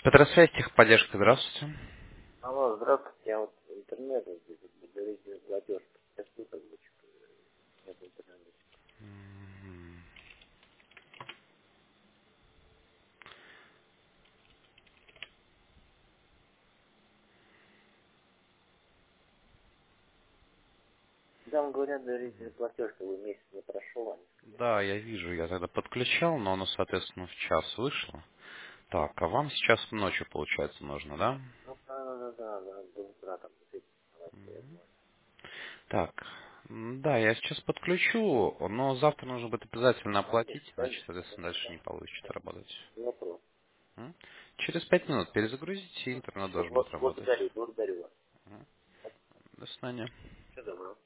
Петросвязь, техподдержка, здравствуйте. Алло, здравствуйте, я вот интернет здесь, говорите, платеж, прости, как бы, что-то нет интернета. Там говорят, говорите, платеж, что вы месяц не прошел, они сказали. Да, я вижу, я тогда подключал, но оно, соответственно, в час вышло. Так, а вам сейчас ночью, получается, нужно, да? Ну, да, до утра там, давайте, я думаю. Так, да, я сейчас подключу, но завтра нужно будет обязательно оплатить, Конечно, иначе, конечно, соответственно, дальше не получится да, работать. не вопрос. М? Через 5 минут перезагрузите, и интернет Все, должен будет работать. благодарю вас. М? До свидания. Всего доброго.